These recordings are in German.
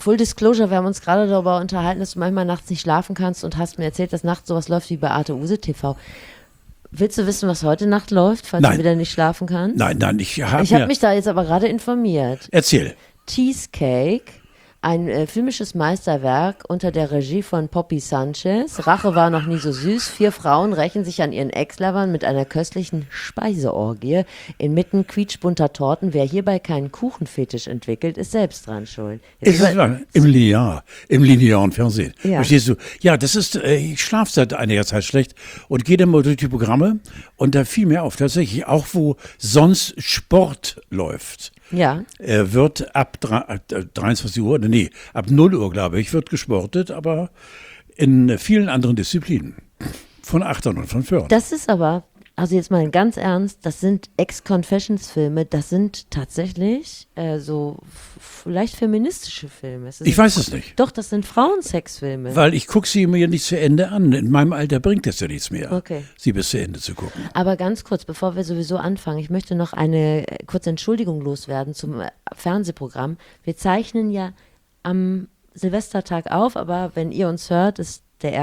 Full Disclosure, wir haben uns gerade darüber unterhalten, dass du manchmal nachts nicht schlafen kannst und hast mir erzählt, dass nachts sowas läuft wie bei Arte Use TV. Willst du wissen, was heute Nacht läuft, falls du wieder nicht schlafen kannst? Nein, ich habe mich da jetzt aber gerade informiert. Erzähl. Cheesecake, ein filmisches Meisterwerk unter der Regie von Poppy Sanchez. Rache war noch nie so süß. 4 Frauen rächen sich an ihren Ex-Lovern mit einer köstlichen Speiseorgie. Inmitten quietschbunter Torten. Wer hierbei keinen Kuchenfetisch entwickelt, ist selbst dran schuld. Ist es im linearen Fernsehen. Ja. Verstehst du? Ja, das ist, ich schlafe seit einiger Zeit schlecht und gehe dann mal durch die Programme und da fiel mir auf, tatsächlich auch wo sonst Sport läuft. Ja. Wird ab 23 Uhr, ab 0 Uhr, glaube ich, wird gesportet, aber in vielen anderen Disziplinen. Von Achtern und von Föhrern. Das ist aber, also jetzt mal ganz ernst, das sind Ex-Confessions-Filme, das sind tatsächlich so vielleicht feministische Filme. Ich weiß es nicht. Doch, das sind Frauensex-Filme. Weil ich gucke sie mir nicht zu Ende an. In meinem Alter bringt es ja nichts mehr, okay, sie bis zu Ende zu gucken. Aber ganz kurz, bevor wir sowieso anfangen, ich möchte noch eine kurze Entschuldigung loswerden zum Fernsehprogramm. Wir zeichnen ja am Silvestertag auf, aber wenn ihr uns hört, ist der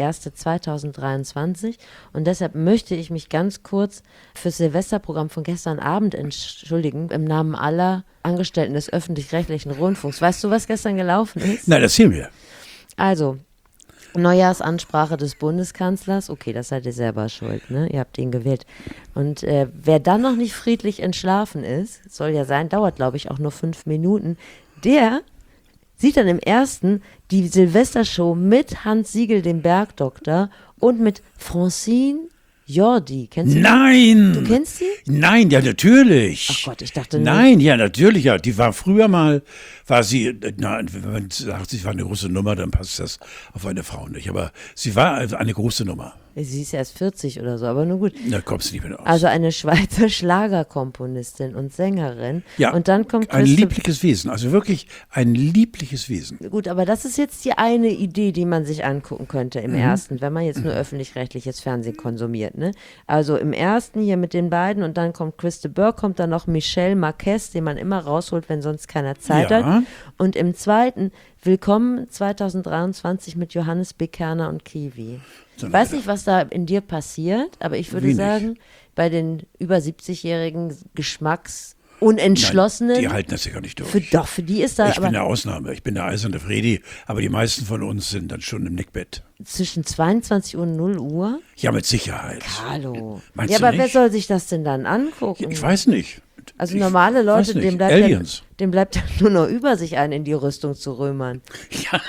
1.1.2023 und deshalb möchte ich mich ganz kurz fürs Silvesterprogramm von gestern Abend entschuldigen, im Namen aller Angestellten des öffentlich-rechtlichen Rundfunks. Weißt du, was gestern gelaufen ist? Nein, erzähl mir. Also, Neujahrsansprache des Bundeskanzlers, okay, das seid ihr selber schuld, ne? Ihr habt ihn gewählt. Und wer dann noch nicht friedlich entschlafen ist, soll ja sein, dauert glaube ich auch nur 5 Minuten, der sieht dann im ersten die Silvestershow mit Hans Siegel, dem Bergdoktor, und mit Francine Jordi. Kennst du die? Nein! Du kennst sie? Nein, ja, natürlich. Ach Gott, ich dachte nicht. Nein, ja, natürlich, ja. Die war früher mal, wenn man sagt, sie war eine große Nummer, dann passt das auf eine Frau nicht. Aber sie war also eine große Nummer. Sie ist erst 40 oder so, aber nur gut. Da kommst du nicht mehr aus. Also eine Schweizer Schlagerkomponistin und Sängerin. Ja, und dann kommt ein liebliches Wesen, also wirklich ein liebliches Wesen. Gut, aber das ist jetzt die eine Idee, die man sich angucken könnte im ersten, wenn man jetzt nur öffentlich-rechtliches Fernsehen konsumiert. Ne? Also im ersten hier mit den beiden und dann kommt Christa Burke, kommt dann noch Michel Marquez, den man immer rausholt, wenn sonst keiner Zeit hat. Und im zweiten Willkommen 2023 mit Johannes B. Kerner und Kiwi. Ich weiß nicht, was da in dir passiert, aber ich würde sagen, bei den über 70-jährigen Geschmacksunentschlossenen. Nein, die halten das ja gar nicht durch. Für die ist da. Ich bin eine Ausnahme, ich bin der eiserne Fredi, aber die meisten von uns sind dann schon im Nickbett. Zwischen 22 und 0 Uhr? Ja, mit Sicherheit. Carlo. Meinst ja, du aber nicht? wer soll sich das denn dann angucken? Ich weiß nicht. Also normale Leute, dem bleibt ja nur noch über, sich einen in die Rüstung zu römern. Ja.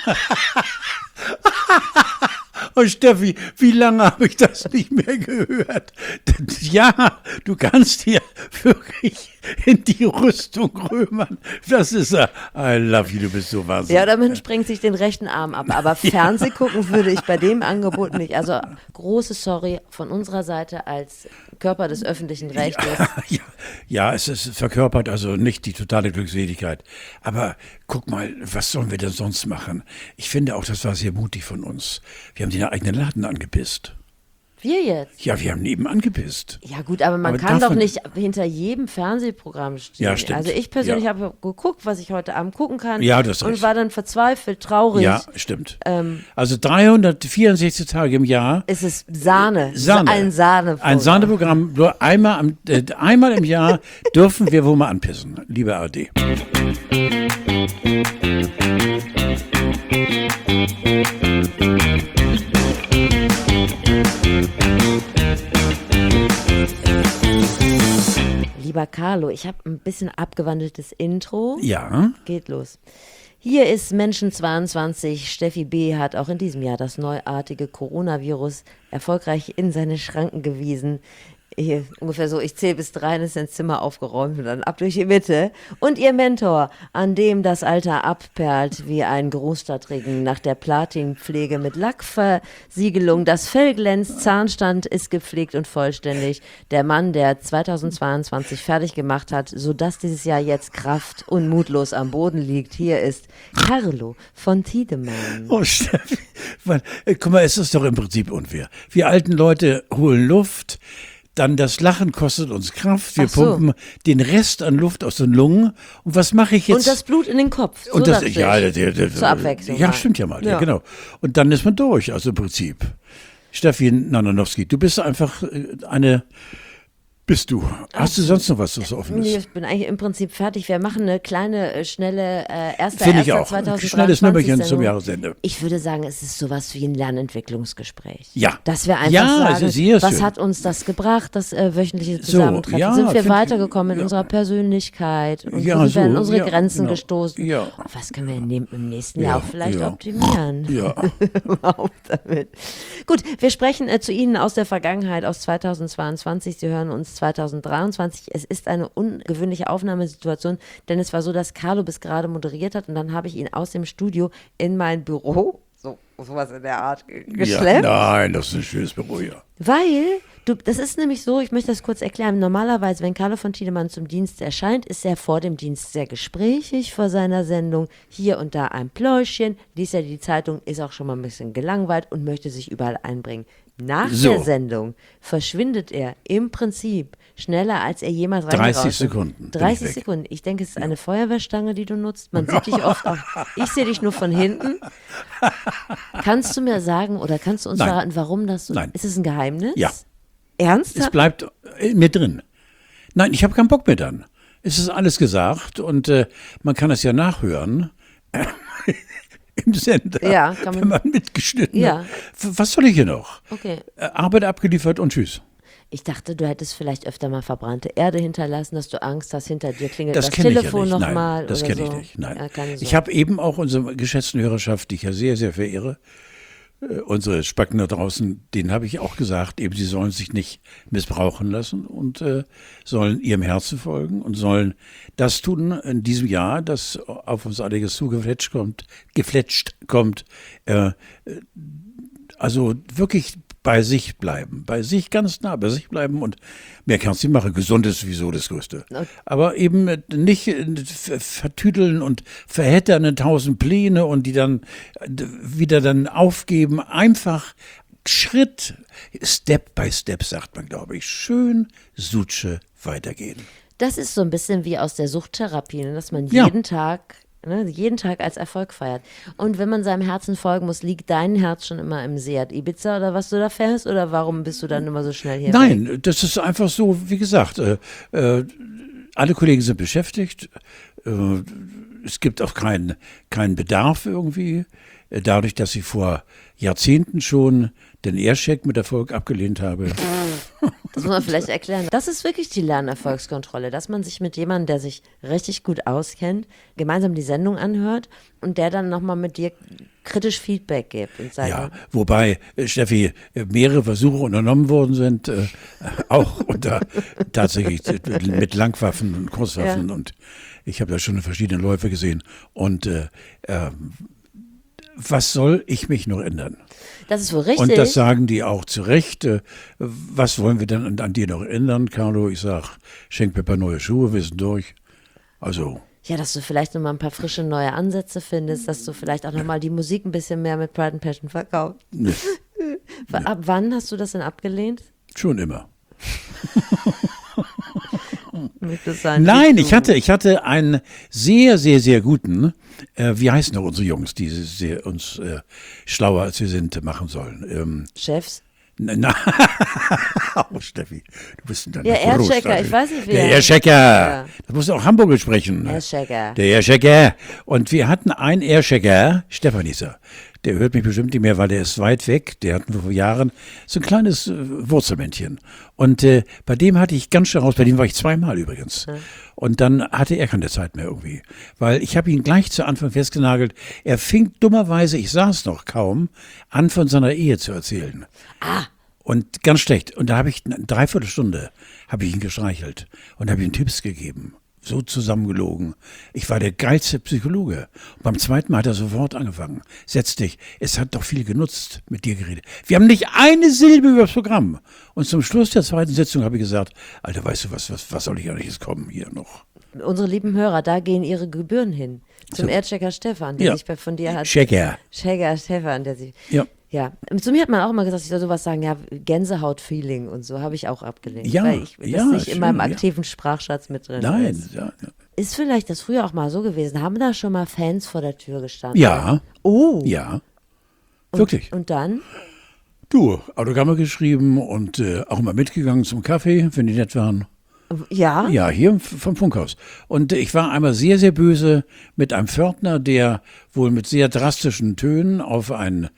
Und Steffi, wie lange habe ich das nicht mehr gehört? Ja, du kannst hier wirklich in die Rüstung römern. Das ist I love you, du bist so wahnsinnig. Ja, oder man sprengt sich den rechten Arm ab. Aber Fernseh gucken würde ich bei dem Angebot nicht. Also große Sorry von unserer Seite als Körper des öffentlichen Rechtes. Ja, es ist verkörpert also nicht die totale Glückseligkeit. Aber guck mal, was sollen wir denn sonst machen? Ich finde auch, das war sehr mutig von uns. Wir haben den eigenen Laden angepisst. Wir jetzt? Ja, wir haben neben angepisst. Ja gut, aber man kann doch nicht hinter jedem Fernsehprogramm stehen. Ja, stimmt. Also ich persönlich habe geguckt, was ich heute Abend gucken kann. Ja, das und war dann verzweifelt, traurig. Ja, stimmt. Also 364 Tage im Jahr. Es ist Sahne. Ein Sahneprogramm. Nur einmal im Jahr dürfen wir wohl mal anpissen, liebe ARD. Lieber Carlo, ich habe ein bisschen abgewandeltes Intro. Ja. Geht los. Hier ist Menschen 22. Steffi B. hat auch in diesem Jahr das neuartige Coronavirus erfolgreich in seine Schranken gewiesen. Hier, ungefähr so, ich zähle bis 3, dann ist ein Zimmer aufgeräumt und dann ab durch die Mitte. Und ihr Mentor, an dem das Alter abperlt wie ein Großstadtregen nach der Platinpflege mit Lackversiegelung. Das Fell glänzt, Zahnstand ist gepflegt und vollständig. Der Mann, der 2022 fertig gemacht hat, sodass dieses Jahr jetzt kraft und mutlos am Boden liegt. Hier ist Carlo von Tiedemann. Oh, Steffi, guck mal, es ist doch im Prinzip unfair. Wir alten Leute holen Luft. Dann das Lachen kostet uns Kraft. Wir Ach so. pumpen den Rest an Luft aus den Lungen. Und was mache ich jetzt? Und das Blut in den Kopf. So Und das, dachte ich. zur Abwechslung Ja, mal. stimmt ja mal. Ja. Ja. Genau. Und dann ist man durch, also im Prinzip. Steffi Nananowski, du bist einfach bist du. Hast du sonst noch was offen Nee, ist? ich bin eigentlich im Prinzip fertig. Wir machen eine kleine, schnelle Finde ich auch. 2023 Schnelles Nümmerchen zum Sendung. Jahresende. Ich würde sagen, es ist sowas wie ein Lernentwicklungsgespräch. Ja. Dass wir einfach Ja, sagen, es ist sehr was schön. hat uns das gebracht, das wöchentliche Zusammentreffen? ja, Sind wir find- weitergekommen in ja. unserer Persönlichkeit? Und Ja, wo sind wir an so, unsere ja, Grenzen genau. gestoßen? Ja. Und was können wir im nächsten Ja, Jahr auch vielleicht ja. optimieren? Ja. Überhaupt damit. Gut, wir sprechen zu Ihnen aus der Vergangenheit, aus 2022. Sie hören uns 2023. Es ist eine ungewöhnliche Aufnahmesituation, denn es war so, dass Carlo bis gerade moderiert hat und dann habe ich ihn aus dem Studio in mein Büro, sowas in der Art, geschleppt. Ja, nein, das ist ein schönes Büro, ja. Weil, das ist nämlich so, ich möchte das kurz erklären, normalerweise, wenn Carlo von Tiedemann zum Dienst erscheint, ist er vor dem Dienst sehr gesprächig vor seiner Sendung, hier und da ein Pläuschchen, liest er die Zeitung, ist auch schon mal ein bisschen gelangweilt und möchte sich überall einbringen. Nach So. der Sendung verschwindet er im Prinzip schneller, als er jemals 30 reingerauscht ist. Sekunden bin ich 30 weg. Sekunden. Ich denke, es ist eine Feuerwehrstange, die du nutzt. Man sieht dich oft auch. Ich sehe dich nur von hinten. Kannst du mir sagen oder kannst du uns Nein. verraten, warum das so Nein. ist? Es ein Geheimnis? Ja. Es Ernsthaft? bleibt mir drin. Nein, ich habe keinen Bock mehr dann. Es ist alles gesagt und man kann es ja nachhören. Im Sender. Ja, kann man- Wenn man mitgeschnitten Ja. hat. Was soll ich hier noch? Okay. Arbeit abgeliefert und tschüss. Ich dachte, du hättest vielleicht öfter mal verbrannte Erde hinterlassen, dass du Angst hast, hinter dir klingelt Das das kenne ich ja Telefon nicht. nochmal. Nein, das oder kenne so. ich nicht. Nein. Ja, keine Sorge. Ich habe eben auch unsere geschätzten Hörerschaft, die ich ja sehr, sehr verehre, unsere Spacken da draußen, denen habe ich auch gesagt, eben sie sollen sich nicht missbrauchen lassen und sollen ihrem Herzen folgen und sollen das tun in diesem Jahr, das auf uns alle gefletscht kommt, also wirklich bei sich bleiben, bei sich ganz nah bei sich bleiben und mehr kannst du nicht machen. Gesund ist sowieso das Größte. Aber eben nicht vertüdeln und verheddern in 1000 Pläne und die dann wieder dann aufgeben. Einfach Schritt, Step by Step, sagt man, glaube ich. Schön Sutsche weitergehen. Das ist so ein bisschen wie aus der Suchttherapie, ne? Dass man Ja. jeden Tag als Erfolg feiert. Und wenn man seinem Herzen folgen muss, liegt dein Herz schon immer im Seat Ibiza oder was du da fährst? Oder warum bist du dann immer so schnell hier weg? Nein, das ist einfach so, wie gesagt, alle Kollegen sind beschäftigt. Es gibt auch keinen Bedarf irgendwie. Dadurch, dass ich vor Jahrzehnten schon den Aircheck mit Erfolg abgelehnt habe. Das muss man vielleicht erklären. Das ist wirklich die Lernerfolgskontrolle, dass man sich mit jemandem, der sich richtig gut auskennt, gemeinsam die Sendung anhört und der dann nochmal mit dir kritisch Feedback gibt und sagt, Ja, wobei, Steffi, mehrere Versuche unternommen worden sind, auch unter tatsächlich mit Langwaffen und Kurzwaffen Ja. und ich habe da schon verschiedene Läufe gesehen und was soll ich mich noch ändern? das ist wohl richtig. Und das sagen die auch zu Recht. Was wollen wir denn an dir noch ändern, Carlo? Ich sag, schenk mir ein paar neue Schuhe, wir sind durch. Also, Ja, dass du vielleicht nochmal ein paar frische neue Ansätze findest, dass du vielleicht auch nochmal die Musik ein bisschen mehr mit Pride and Passion verkaufst. ne, Ab wann hast du das denn abgelehnt? schon immer. Nein, Nein, ich hatte einen sehr, sehr, sehr guten, wie heißen doch unsere Jungs, die uns schlauer als wir sind machen sollen. Chefs? Na, oh, Steffi, du bist dann Ja, Airchecker, ich weiß nicht, wie Der er- Airchecker, Ja. das musst du auch Hamburger sprechen. Airchecker. Der Airchecker. Und wir hatten einen Airchecker, Stefan hieß er. Der hört mich bestimmt nicht mehr, weil der ist weit weg. Der hatten wir vor Jahren so ein kleines Wurzelmännchen. Und bei dem hatte ich ganz schön raus, bei dem war ich zweimal übrigens. Ja. Und dann hatte er keine Zeit mehr irgendwie. Weil ich habe ihn gleich zu Anfang festgenagelt. Er fing dummerweise, ich sah es noch kaum, an von seiner Ehe zu erzählen. Und ganz schlecht. Und da habe ich eine Dreiviertelstunde habe ich ihn gestreichelt und habe ihm Tipps gegeben. So zusammengelogen. Ich war der geilste Psychologe. Und beim zweiten Mal hat er sofort angefangen. Setz dich. Es hat doch viel genutzt, mit dir geredet. Wir haben nicht eine Silbe über das Programm. Und zum Schluss der zweiten Sitzung habe ich gesagt, Alter, weißt du was soll ich eigentlich jetzt kommen hier noch? Unsere lieben Hörer, da gehen ihre Gebühren hin. Zum Airchecker Stefan, der Ja. sich von dir hat. Checker. Checker Stefan, der sich. Ja. Ja, zu mir hat man auch immer gesagt, ich soll sowas sagen, ja, Gänsehaut-Feeling und so, habe ich auch abgelehnt. Ja, weil das ja, nicht in schön, meinem ja. aktiven Sprachschatz mit drin Nein, ist. ja. Ist vielleicht das früher auch mal so gewesen? Haben da schon mal Fans vor der Tür gestanden? Ja, Oh. ja, wirklich. Und dann? Du, Autogramme geschrieben und auch mal mitgegangen zum Kaffee, wenn die nett waren. Ja? Ja, hier vom Funkhaus. Und ich war einmal sehr, sehr böse mit einem Pförtner, der wohl mit sehr drastischen Tönen auf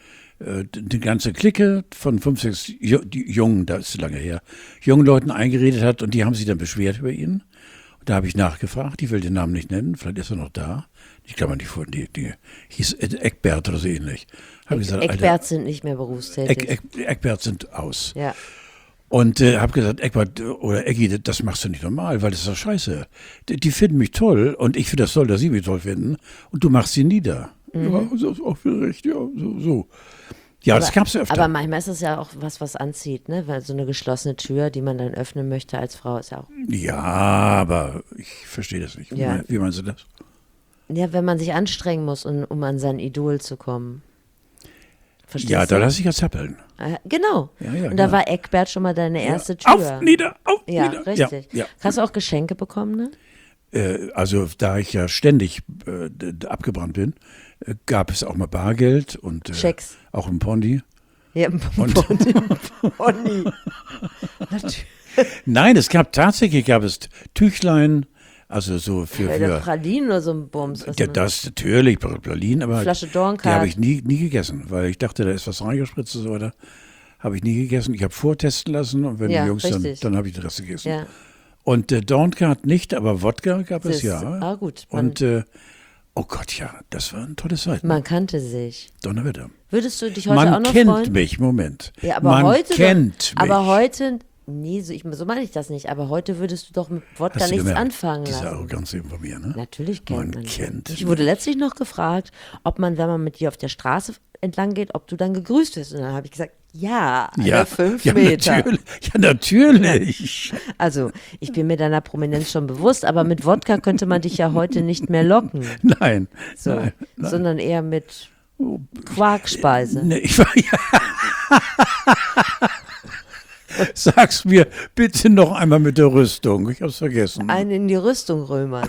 die ganze Clique von 5, 6 die Jungen, das ist lange her, jungen Leuten eingeredet hat und die haben sich dann beschwert über ihn. Und da habe ich nachgefragt, ich will den Namen nicht nennen, vielleicht ist er noch da. Ich glaube, die hieß Eckbert oder so ähnlich. Hab gesagt, Eckbert sind nicht mehr berufstätig. Eckbert sind aus. Ja. Und habe gesagt, Eckbert oder Eggi, das machst du nicht normal, weil das ist doch scheiße. Die finden mich toll und ich finde das toll, dass sie mich toll finden und du machst sie nieder. Ja, das ist auch viel recht, ja, so. Ja, das gab's ja öfter. Aber manchmal ist es ja auch was anzieht, ne? Weil so eine geschlossene Tür, die man dann öffnen möchte als Frau, ist ja auch. Ja, aber ich verstehe das nicht. Ja. Wie meinst du das? Ja, wenn man sich anstrengen muss, um an sein Idol zu kommen. Verstehst Ja, du? da lasse ich ja zappeln. Genau. Ja, und da genau. war Eckbert schon mal deine erste Ja, Tür. auf, nieder, Ja, nieder. richtig. Ja. Hast du auch Geschenke bekommen, ne? Also da ich ja ständig abgebrannt bin, gab es auch mal Bargeld und Schecks. auch ein Pondi. Ja, Und- Pony. Natürlich. Nein, gab es Tüchlein, also so für Pralinen oder so ein Bums. Was ja, das natürlich, Pralinen, aber Flasche die Dornkart. habe ich nie gegessen, weil ich dachte, da ist was reingespritzt und so weiter. Habe ich nie gegessen. Ich habe vortesten lassen und wenn Ja, die Jungs richtig. dann habe ich den Rest gegessen. Ja. Und Dornkart nicht, aber Wodka gab es Das- ja. ah, gut. Man- Und oh Gott, ja, das war eine tolle Zeit. Man kannte sich. Donnerwetter. Würdest du dich heute Man auch noch kennt freuen? mich, Moment. Ja, aber Man heute. kennt mich. Aber heute. Nee, so meine ich das nicht. Aber heute würdest du doch mit Wodka Hast du nichts gemerkt? anfangen Diese lassen. Arroganz eben von mir, ne? Natürlich kennt Man man. kennt Ich wurde letztlich noch gefragt, ob man, wenn man mit dir auf der Straße entlang geht, ob du dann gegrüßt wirst. Und dann habe ich gesagt, ja, alle 5 Meter. Natürlich. Also, ich bin mir deiner Prominenz schon bewusst, aber mit Wodka könnte man dich ja heute nicht mehr locken. Nein. So, Nein. sondern eher mit Quarkspeise. Ne, ich war ja. Sag's mir bitte noch einmal mit der Rüstung. Ich hab's vergessen. Einen in die Rüstung römern.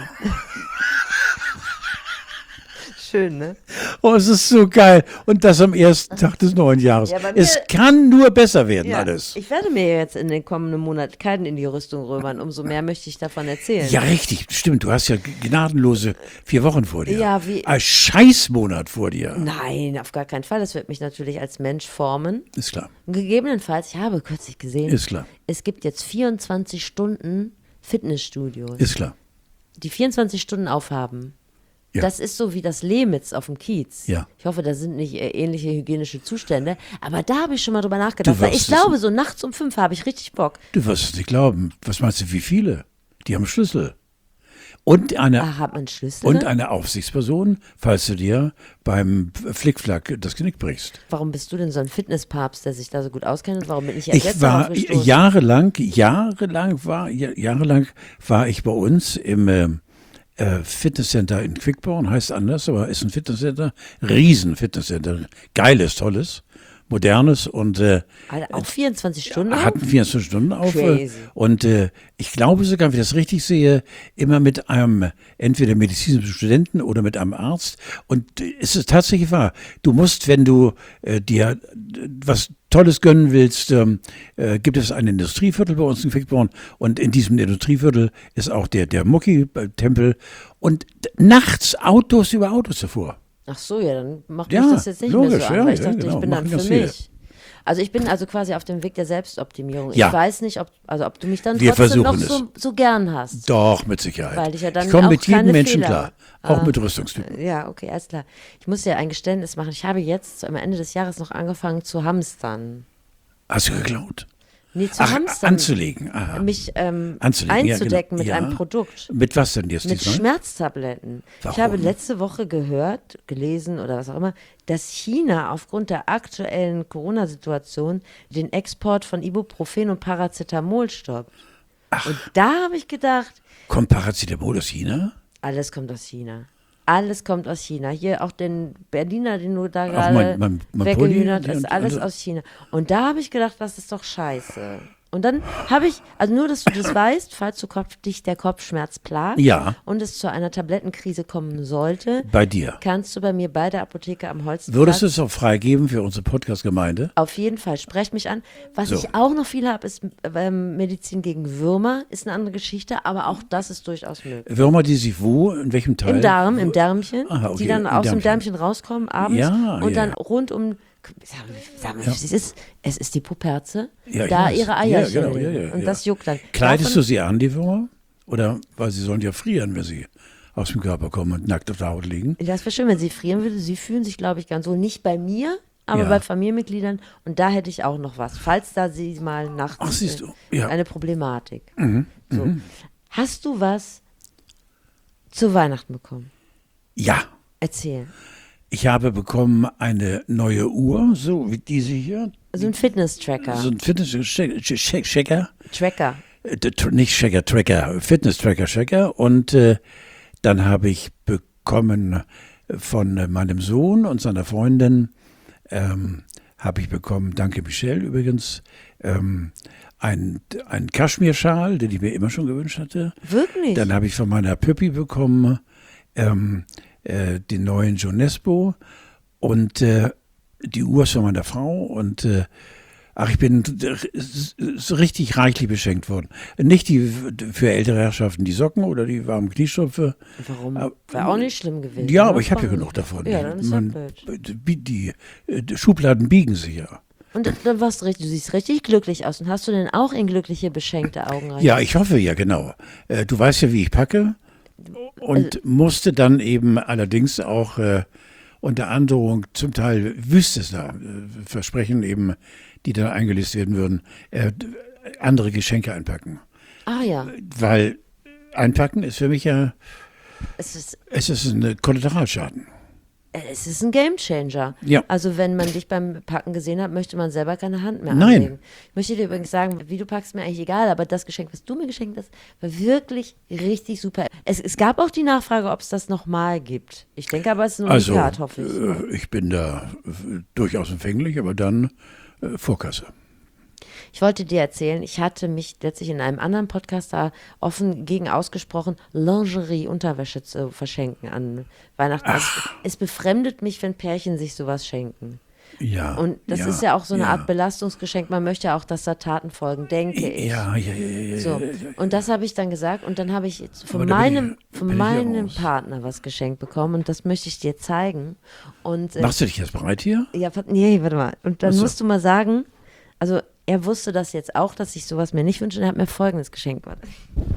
Schön, ne? Oh, es ist so geil. Und das am ersten Tag des neuen Jahres. Ja, bei mir- Es kann nur besser werden, alles. Ich werde mir jetzt in den kommenden Monaten keinen in die Rüstung römern. Umso mehr möchte ich davon erzählen. Ja, richtig. Stimmt. Du hast ja gnadenlose 4 Wochen vor dir. Ja, wie- Ein Scheißmonat vor dir. Nein, auf gar keinen Fall. Das wird mich natürlich als Mensch formen. Ist klar. Und gegebenenfalls, ich habe kürzlich gesehen, Ist klar. es gibt jetzt 24 Stunden Fitnessstudios, Ist klar. die 24 Stunden aufhaben. Ja. Das ist so wie das Lemitz auf dem Kiez. Ja. Ich hoffe, da sind nicht ähnliche hygienische Zustände. Aber da habe ich schon mal drüber nachgedacht. Du Weil wirst ich es- glaube, so nachts um 5 habe ich richtig Bock. Du wirst es nicht glauben. Was meinst du, wie viele? Die haben Schlüssel. Und eine, Ah, hat man Schlüssel? und eine Aufsichtsperson, falls du dir beim Flickflack das Genick brichst. Warum bist du denn so ein Fitnesspapst, der sich da so gut auskennt? Und warum bin ich erst Ich jetzt war darauf gestoßen? jahrelang war ich bei uns im Fitnesscenter in Quickborn, heißt anders, aber ist ein Fitnesscenter, riesen Fitnesscenter, geiles, tolles, modernes und Alter, auch 24 Stunden? hatten 24 Stunden auf. Crazy. Und ich glaube sogar, wenn ich das richtig sehe, immer mit einem entweder medizinischen Studenten oder mit einem Arzt. Und es ist tatsächlich wahr. Du musst, wenn du dir was Tolles gönnen willst, gibt es ein Industrieviertel bei uns in Quickborn. Und in diesem Industrieviertel ist auch der Mucki-Tempel. Und nachts Autos über Autos davor. Ach so, ja, dann macht Ja, mich das jetzt nicht mehr logisch, so an, ja, weil ich ja, dachte, genau, ich bin dann machen für das viele. mich. Also ich bin also quasi auf dem Weg der Selbstoptimierung. Ja. Ich weiß nicht, ob du mich dann Wir trotzdem noch versuchen so gern hast. Doch, mit Sicherheit. Weil ich ja dann komme auch mit jedem keine Menschen Fehler- klar. Auch mit Rüstungstypen. Ja, okay, alles klar. Ich muss ja ein Geständnis machen. Ich habe jetzt am Ende des Jahres noch angefangen zu hamstern. Hast du geklaut? Nee, zu Ach, hamstern. anzulegen. Aha. Mich Anzulegen, ja, einzudecken genau. mit Ja. einem Produkt. Mit was denn jetzt Mit diesmal? Schmerztabletten. Ich Warum? habe letzte Woche gehört, gelesen oder was auch immer, dass China aufgrund der aktuellen Corona-Situation den Export von Ibuprofen und Paracetamol stoppt. Und da habe ich gedacht, Kommt Paracetamol aus China? alles kommt aus China. Alles kommt aus China. Hier auch den Berliner, den du da Auch gerade mein weggehühnert, Pulli ist und- alles und- aus China. Und da habe ich gedacht, das ist doch scheiße. Und dann habe ich, also nur, dass du das weißt, falls dich der Kopfschmerz plagt Ja. und es zu einer Tablettenkrise kommen sollte, Bei dir. kannst du bei mir bei der Apotheke am Holzenplatz Würdest du es auch freigeben für unsere Podcast-Gemeinde? auf jeden Fall, sprecht mich an. Was So. ich auch noch viel habe, ist Medizin gegen Würmer, ist eine andere Geschichte, aber auch das ist durchaus möglich. Würmer, die sich wo, in welchem Teil? Im Darm, im Därmchen, Aha, okay, die dann im aus dem Därmchen. Därmchen rauskommen abends Ja, und dann ja. rund um, sag mal, es ist die Puperze, Ja, ich da weiß. ihre Ja, Eierchen genau, liegen. ja, Und ja. das juckt dann. Kleidest du sie an, die Würmer? Oder, weil sie sollen ja frieren, wenn sie aus dem Körper kommen und nackt auf der Haut liegen. Das wäre schön, wenn sie frieren würde. Sie fühlen sich, glaube ich, ganz wohl. Nicht bei mir, aber Ja. bei Familienmitgliedern. Und da hätte ich auch noch was, falls da sie mal nachts Ach, siehst du, ja. eine Problematik. So. Hast du was zu Weihnachten bekommen? Ja, Erzähl. ich habe bekommen eine neue Uhr, so wie diese hier. So ein Fitness-Tracker. So ein Fitness-Checker. Tracker. Nicht Checker, Tracker, Fitness-Tracker-Checker. Und dann habe ich bekommen von meinem Sohn und seiner Freundin, habe ich bekommen, danke Michelle übrigens, einen Kaschmirschal, den ich mir immer schon gewünscht hatte. Wirklich? Dann habe ich von meiner Püppi bekommen den neuen Jonesbo und die Uhr ist von meiner Frau und ich bin so richtig reichlich beschenkt worden. Nicht die für ältere Herrschaften die Socken oder die warmen Kniestrümpfe. Warum? Wäre auch nicht schlimm gewesen. Ja, ne? aber ich habe ja genug davon. Ja, dann ist ja blöd. Die Schubladen biegen sich ja. Und dann warst du richtig, du siehst richtig glücklich aus. Und hast du denn auch in glückliche, beschenkte Augen rein? Ja, ich hoffe ja, genau. Du weißt ja, wie ich packe und musste dann eben allerdings auch unter Androhung zum Teil wüstes da Versprechen eben, die dann eingelöst werden würden, andere Geschenke einpacken. Ah ja, Weil einpacken ist für mich ja, es ist ein Kollateralschaden. ein Gamechanger. Ja. Also wenn man dich beim Packen gesehen hat, möchte man selber keine Hand mehr Nein. anlegen. Ich möchte dir übrigens sagen, wie du packst, mir eigentlich egal, aber das Geschenk, was du mir geschenkt hast, war wirklich richtig super. Es gab auch die Nachfrage, ob es das nochmal gibt. Ich denke aber, es ist ein Also, Unikat, hoffe ich. ich bin da durchaus empfänglich, aber dann Vorkasse. Ich wollte dir erzählen, ich hatte mich letztlich in einem anderen Podcast da offen gegen ausgesprochen, Lingerie-Unterwäsche zu verschenken an Weihnachten. Also es befremdet mich, wenn Pärchen sich sowas schenken. Ja. Und das ist ja auch so eine Art Belastungsgeschenk. Man möchte ja auch, dass da Taten folgen, denke ich. Ja. So. Und das habe ich dann gesagt und dann habe ich von Aber da meinem bin ich raus. Partner was geschenkt bekommen und das möchte ich dir zeigen. Und Machst du dich jetzt bereit hier? ja, nee, warte mal. Und dann Ach so. musst du mal sagen, also er wusste das jetzt auch, dass ich sowas mir nicht wünsche und er hat mir folgendes geschenkt. Warte.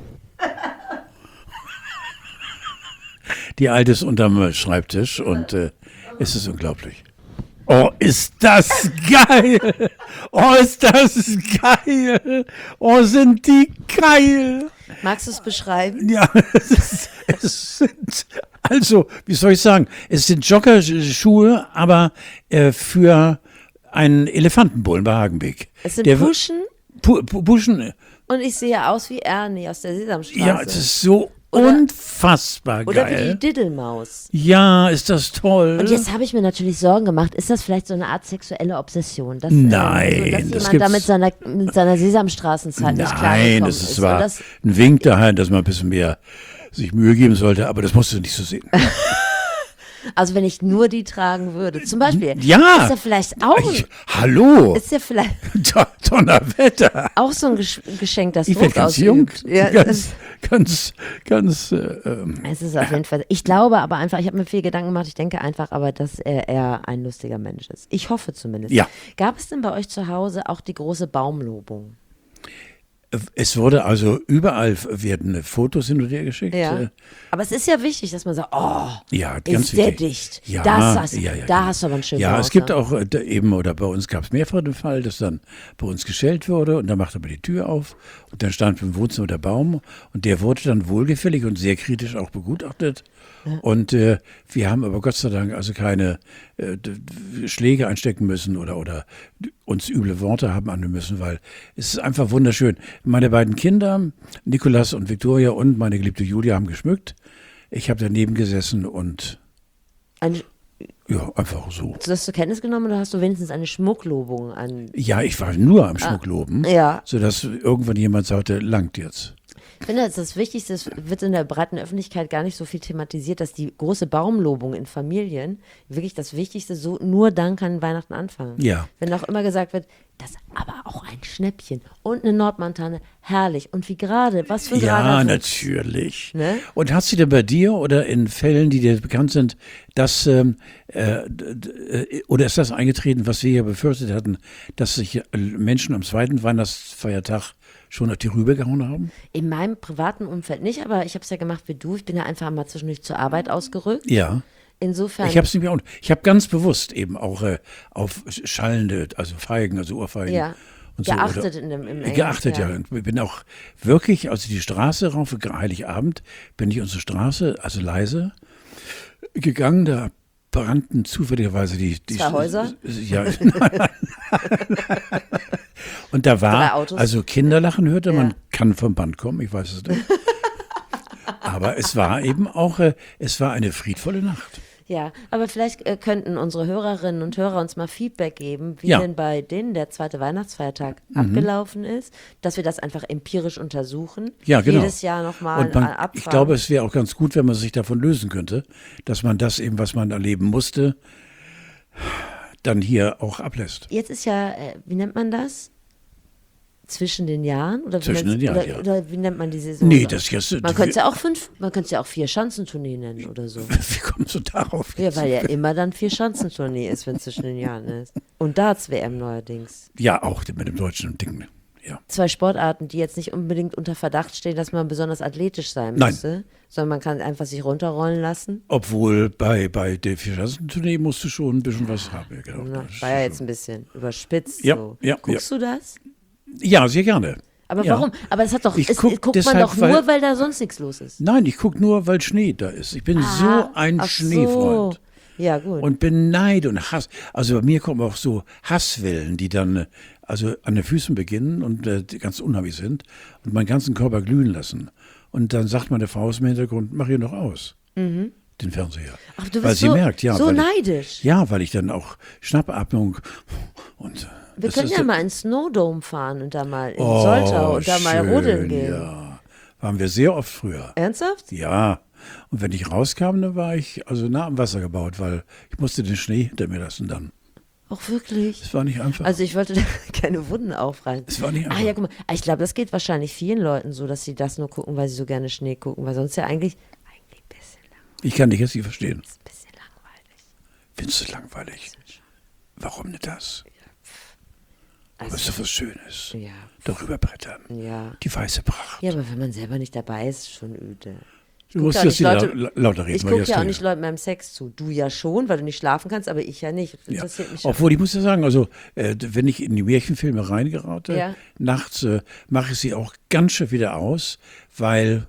Die Alte ist unterm Schreibtisch und es ist unglaublich. Oh, ist das geil! Oh, ist das geil! Oh, sind die geil! Magst du es beschreiben? Ja, es sind, also, wie soll ich sagen, es sind Joggerschuhe, aber für einen Elefantenbullen bei Hagenbeck. Es sind Der- Puschen Buschen, und ich sehe aus wie Ernie aus der Sesamstraße. ja, es ist so Oder- unfassbar Oder wie geil. die Diddelmaus. Ja, ist das toll. Und jetzt habe ich mir natürlich Sorgen gemacht, ist das vielleicht so eine Art sexuelle Obsession? Dass, Nein, dass das jemand gibt's- da mit seiner Sesamstraßenzeit nicht Nein, klargekommen das ist ist. zwar Und das, ein Wink daheim, dass man ein bisschen mehr sich Mühe geben sollte, aber das musst du nicht so sehen. also wenn ich nur die tragen würde, zum Beispiel, Ja. ist ja vielleicht auch, Hallo, ist ja vielleicht Donnerwetter. auch so ein Geschenk, das Ich Druck werde ganz jung. ausübt. Ja, Ganz, es ist auf jeden Fall, ich glaube aber einfach, ich habe mir viel Gedanken gemacht, ich denke einfach aber, dass er ein lustiger Mensch ist. Ich hoffe zumindest. Ja. Gab es denn bei euch zu Hause auch die große Baumlobung? Es wurde also überall werden Fotos hin und her geschickt. Ja. Aber es ist ja wichtig, dass man sagt, oh, Ja, ganz ist der wichtig. dicht. Ja, Da genau. hast du aber einen schönen Ja, Haus, es gibt ne? auch eben, oder bei uns gab es mehrfach den Fall, dass dann bei uns gestellt wurde und dann machte man die Tür auf und dann stand im Wohnzimmer der Baum und der wurde dann wohlgefällig und sehr kritisch auch begutachtet. Und wir haben aber Gott sei Dank also keine Schläge einstecken müssen oder uns üble Worte haben annehmen müssen, weil es ist einfach wunderschön. Meine beiden Kinder, Nikolas und Viktoria und meine geliebte Julia, haben geschmückt. Ich habe daneben gesessen und ja, einfach so. Hast du das zur Kenntnis genommen oder hast du wenigstens eine Schmucklobung an? Ja, ich war nur am Schmuckloben, Ja. sodass irgendwann jemand sagte, langt jetzt. Ich finde, das Wichtigste wird in der breiten Öffentlichkeit gar nicht so viel thematisiert, dass die große Baumlobung in Familien wirklich das Wichtigste, so nur dann kann Weihnachten anfangen. Ja. Wenn auch immer gesagt wird, das ist aber auch ein Schnäppchen und eine Nordmantanne, herrlich. Und wie gerade, was für ein Ja, gerader Witz. natürlich. Ne? Und hat sie denn bei dir oder in Fällen, die dir bekannt sind, dass, oder ist das eingetreten, was wir ja befürchtet hatten, dass sich Menschen am zweiten Weihnachtsfeiertag schon auf die Rübe gehauen haben? In meinem privaten Umfeld nicht, aber ich habe es ja gemacht wie du. Ich bin ja einfach mal zwischendurch zur Arbeit ausgerückt. Ja. Insofern. Ich habe es nicht mehr. Ich habe ganz bewusst eben auch auf schallende, also Feigen, also Ohrfeigen. Ja. Und so, Geachtet im Englisch, geachtet, ja. Und bin auch wirklich, also die Straße rauf, Heiligabend, bin ich unsere Straße, also leise, gegangen. Da brannten zufälligerweise die Zwei Häuser? Ja, nein. Und da 3 war, Autos? also Kinderlachen hörte man, Ja. kann vom Band kommen, ich weiß es nicht. Aber es war eben auch, es war eine friedvolle Nacht. Ja, aber vielleicht könnten unsere Hörerinnen und Hörer uns mal Feedback geben, wie Ja. denn bei denen der zweite Weihnachtsfeiertag abgelaufen ist, dass wir das einfach empirisch untersuchen. Ja, genau. Jedes Jahr nochmal Und abfragen. ich glaube, es wäre auch ganz gut, wenn man sich davon lösen könnte, dass man das eben, was man erleben musste, dann hier auch ablässt. Jetzt ist ja, wie nennt man das? Zwischen den Jahren? Oder wie Zwischen den nennt's- Jahren, oder, ja. oder wie nennt man die Saison? Nee, das ist jetzt. Man könnte es ja auch man könnte es ja auch 4-Schanzentournee nennen oder so. Wie kommst du darauf? Ja, weil ja immer dann 4-Schanzentournee ist, wenn es zwischen den Jahren ist. Und Darts-WM neuerdings. Ja, auch mit dem deutschen Ding. Ja. 2 Sportarten, die jetzt nicht unbedingt unter Verdacht stehen, dass man besonders athletisch sein Nein. müsste, sondern man kann einfach sich runterrollen lassen. Obwohl bei der Vierschanzentournee musst du schon ein bisschen was haben. Ja, genau. Na, Das war ja ist jetzt ein bisschen überspitzt. Ja, so. ja, Guckst du das? ja, sehr gerne. Aber Ja. warum? Aber es hat doch, Ich es guck guckt man deshalb, doch nur, weil da sonst nichts los ist. Nein, ich gucke nur, weil Schnee da ist. Ich bin so ein Ach Schneefreund. So. Ja, gut. Und Beneid und Hass. Also bei mir kommen auch so Hasswellen, die dann also an den Füßen beginnen und die ganz unheimlich sind und meinen ganzen Körper glühen lassen. Und dann sagt meine Frau aus dem Hintergrund, mach hier noch aus, den Fernseher. Ach, du weil bist sie so, merkt, ja. so weil neidisch. ja, weil ich dann auch Schnappatmung und Wir das können ist ja mal ins Snowdome fahren und da mal in Oh, Soltau und da mal schön, rodeln gehen. Ja, waren wir sehr oft früher. Ernsthaft? Ja, und wenn ich rauskam, dann war ich also nah am Wasser gebaut, weil ich musste den Schnee hinter mir lassen dann. Auch wirklich? Es war nicht einfach. Also ich wollte da keine Wunden aufreißen. Es war nicht Ah einfach. ja, guck mal. Ich glaube, das geht wahrscheinlich vielen Leuten so, dass sie das nur gucken, weil sie so gerne Schnee gucken, weil sonst ja eigentlich ein Ich kann dich jetzt nicht verstehen. bisschen langweilig. Findest du es langweilig? Warum nicht das? Aber es Also, ist doch was Schönes. ja, Darüber brettern. ja. Die weiße Pracht. Ja, aber wenn man selber nicht dabei ist, ist schon öde. Du musst ja jetzt nicht wieder Leute- lauter reden. Ich weil gucke jetzt ja auch rede. nicht Leuten beim Sex zu. Du ja schon, weil du nicht schlafen kannst, aber ich ja nicht. Das Ja. interessiert mich schon. Obwohl, ich muss ja sagen, also wenn ich in die Märchenfilme reingerate, Ja. nachts mache ich sie auch ganz schön wieder aus, weil,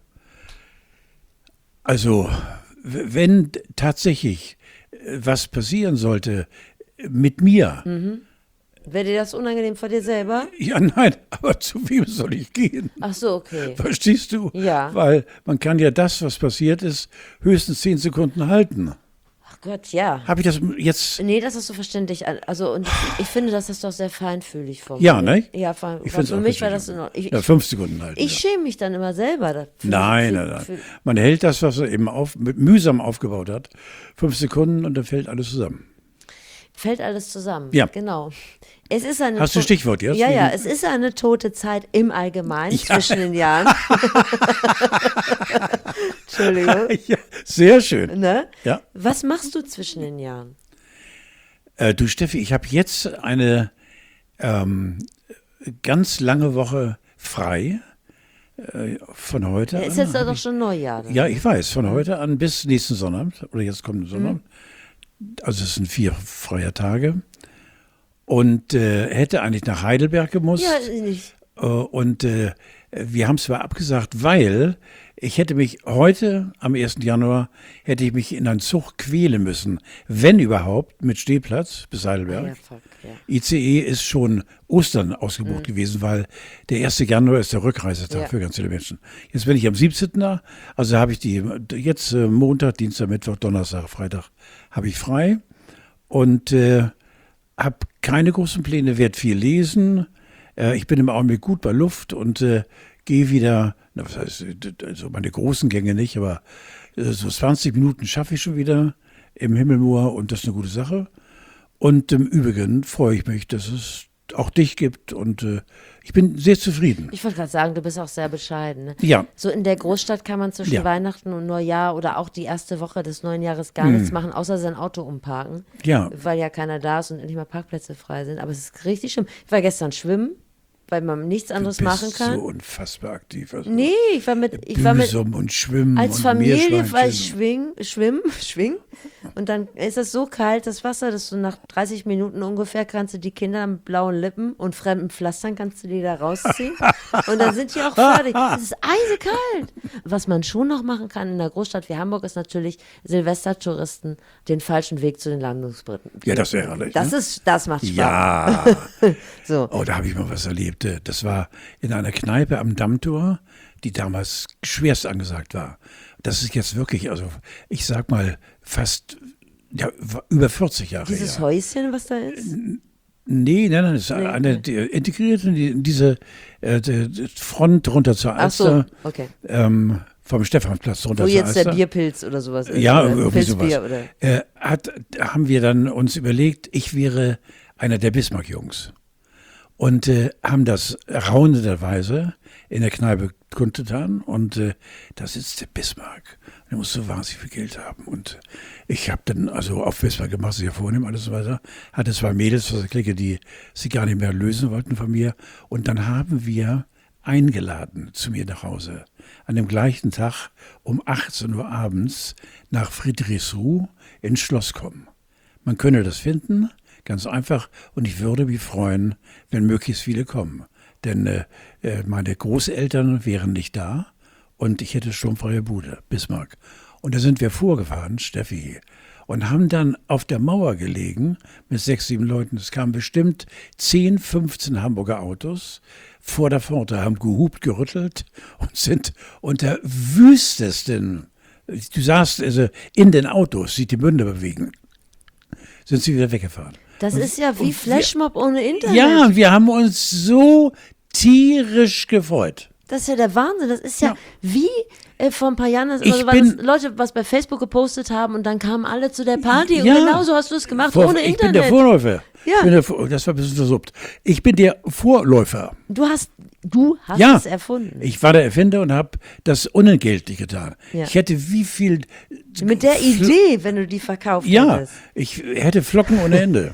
also, wenn tatsächlich was passieren sollte mit mir, Wäre dir das unangenehm vor dir selber? ja, nein, aber zu wem soll ich gehen? Ach so, okay. Verstehst du? Ja. Weil man kann ja das, was passiert ist, höchstens 10 Sekunden halten. Ach Gott, ja. Habe ich das jetzt? Nee, das ist so verständlich. Also, und ich finde, das ist doch sehr feinfühlig von Ja, mir. ne? Ja, Ich find's für auch mich war richtig. das in Ordnung. Ja, 5 Sekunden halten. Ich schäme mich dann immer selber dafür. Nein, Für- nein, nein. für- Man hält das, was er eben mühsam aufgebaut hat, 5 Sekunden und dann fällt alles zusammen. Fällt alles zusammen. Ja. Genau. Es ist eine Hast du ein Stichwort jetzt? Ja, es ist eine tote Zeit im Allgemeinen zwischen den Jahren. Entschuldigung. Ja, sehr schön. Ne? Ja. Was machst du zwischen den Jahren? Du Steffi, ich habe jetzt eine ganz lange Woche frei von heute Ja, an. ist jetzt doch schon Neujahr. Dann. Ja, ich weiß, von heute an bis nächsten Sonnabend oder jetzt kommenden Sonnabend. Also es sind 4 freie Tage. Und hätte eigentlich nach Heidelberg gemusst. Ja, nicht. Und wir haben es zwar abgesagt, weil Ich hätte mich heute, am 1. Januar, hätte ich mich in einen Zug quälen müssen, wenn überhaupt, mit Stehplatz bis Heidelberg. Ja, fuck, ja. ICE ist schon Ostern ausgebucht gewesen, weil der 1. Januar ist der Rückreisetag für ganz viele Menschen. Jetzt bin ich am 17. da, also habe ich jetzt Montag, Dienstag, Mittwoch, Donnerstag, Freitag habe ich frei und habe keine großen Pläne, werde viel lesen. Ich bin im Augenblick gut bei Luft und gehe wieder, was heißt, also meine großen Gänge nicht, aber so 20 Minuten schaffe ich schon wieder im Himmelmoor und das ist eine gute Sache. Und im Übrigen freue ich mich, dass es auch dich gibt und ich bin sehr zufrieden. Ich wollte gerade sagen, du bist auch sehr bescheiden. Ne? Ja. So in der Großstadt kann man zwischen Weihnachten und Neujahr oder auch die erste Woche des neuen Jahres gar nichts machen, außer sein Auto umparken. Ja. Weil ja keiner da ist und endlich mal Parkplätze frei sind. Aber es ist richtig schlimm. Ich war gestern schwimmen, weil man nichts anderes machen kann. So unfassbar aktiv. Also Nee, ich war mit Büsum und Schwimmen als und Familie war ich Meerschweinchen. schwingen und dann ist es so kalt, das Wasser, dass du nach 30 Minuten ungefähr kannst du die Kinder mit blauen Lippen und fremden Pflastern kannst du die da rausziehen und dann sind die auch fertig. Es ist eisekalt. Was man schon noch machen kann in der Großstadt wie Hamburg ist natürlich Silvestertouristen den falschen Weg zu den Landungsbriten. Ja, das wäre herrlich. Das macht Spaß. Ja. So. Oh, da habe ich mal was erlebt. Das war in einer Kneipe am Dammtor, die damals schwerst angesagt war. Das ist jetzt wirklich, also ich sag mal, fast über 40 Jahre Dieses her. Häuschen, was da ist? Nein, das ist eine integriert in diese die Front runter zur Alster. Ach so, okay. Vom Stephansplatz runter Wo zur jetzt der Alster. Bierpilz oder sowas ist. Ja, oder irgendwie Pilzbier sowas. oder. Haben wir dann uns überlegt, ich wäre einer der Bismarck-Jungs. Und haben das raunenderweise in der Kneipe kundgetan. Und da sitzt der Bismarck. Der muss so wahnsinnig viel Geld haben. Und ich habe dann also auf Bismarck gemacht, sehr vornehm, alles so weiter. Hatte 2 Mädels aus der Clique, die sie gar nicht mehr lösen wollten von mir. Und dann haben wir eingeladen zu mir nach Hause. An dem gleichen Tag um 18 Uhr abends nach Friedrichsruh ins Schloss kommen. Man könne das finden. Ganz einfach. Und ich würde mich freuen, wenn möglichst viele kommen. Denn meine Großeltern wären nicht da und ich hätte sturmfreie Bude, Bismarck. Und da sind wir vorgefahren, Steffi, und haben dann auf der Mauer gelegen mit 6, 7 Leuten. Es kamen bestimmt 10, 15 Hamburger Autos vor der Pforte, haben gehupt, gerüttelt und sind unter wüstesten, du sahst also in den Autos, sieht die Bünde bewegen, sind sie wieder weggefahren. Das ist ja wie Flashmob ohne Internet. Ja, wir haben uns so tierisch gefreut. Das ist ja der Wahnsinn. Das ist ja wie vor ein paar Jahren, das Leute was bei Facebook gepostet haben und dann kamen alle zu der Party und genauso hast du es gemacht, ohne Internet. Ich bin der Vorläufer. Ja. Das war ein bisschen versuppt. Ich bin der Vorläufer. Du hast es erfunden. Ich war der Erfinder und habe das unentgeltlich getan. Ja. Ich hätte wie viel... Mit der Idee, wenn du die verkauft hättest. Ja, ich hätte Flocken ohne Ende.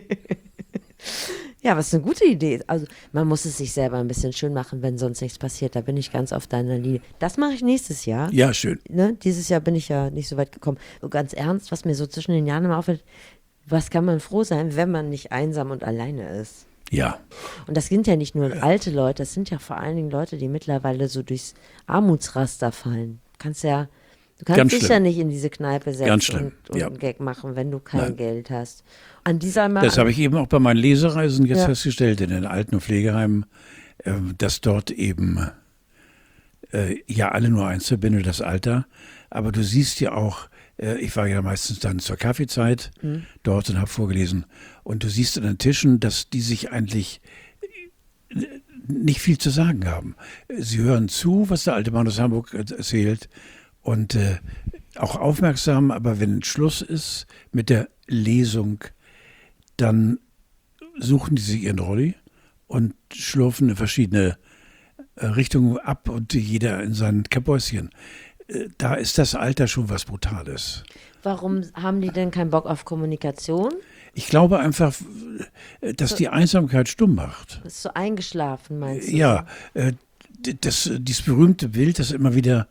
Ja, was eine gute Idee. Also man muss es sich selber ein bisschen schön machen, wenn sonst nichts passiert. Da bin ich ganz auf deiner Linie. Das mache ich nächstes Jahr. Ja, schön. Ne? Dieses Jahr bin ich ja nicht so weit gekommen. Und ganz ernst, was mir so zwischen den Jahren immer auffällt, was kann man froh sein, wenn man nicht einsam und alleine ist? Ja. Und das sind ja nicht nur alte Leute, das sind ja vor allen Dingen Leute, die mittlerweile so durchs Armutsraster fallen. Du kannst Ganz dich schlimm. ja nicht in diese Kneipe Ganz setzen schlimm, und ja. einen Gag machen, wenn du kein Nein. Geld hast. An dieser Das habe ich eben auch bei meinen Lesereisen jetzt Ja. festgestellt, in den Alten- und Pflegeheimen, dass dort eben ja alle nur eins verbindet, das Alter. Aber du siehst ja auch, ich war ja meistens dann zur Kaffeezeit dort und habe vorgelesen. Und du siehst an den Tischen, dass die sich eigentlich nicht viel zu sagen haben. Sie hören zu, was der alte Mann aus Hamburg erzählt und auch aufmerksam, aber wenn Schluss ist mit der Lesung, dann suchen die sich ihren Rolli und schlurfen in verschiedene Richtungen ab und jeder in sein Käppäuschen. Da ist das Alter schon was Brutales. Warum haben die denn keinen Bock auf Kommunikation? Ich glaube einfach, dass die Einsamkeit stumm macht. Das ist so eingeschlafen, meinst du? Ja, dieses berühmte Bild, das immer wieder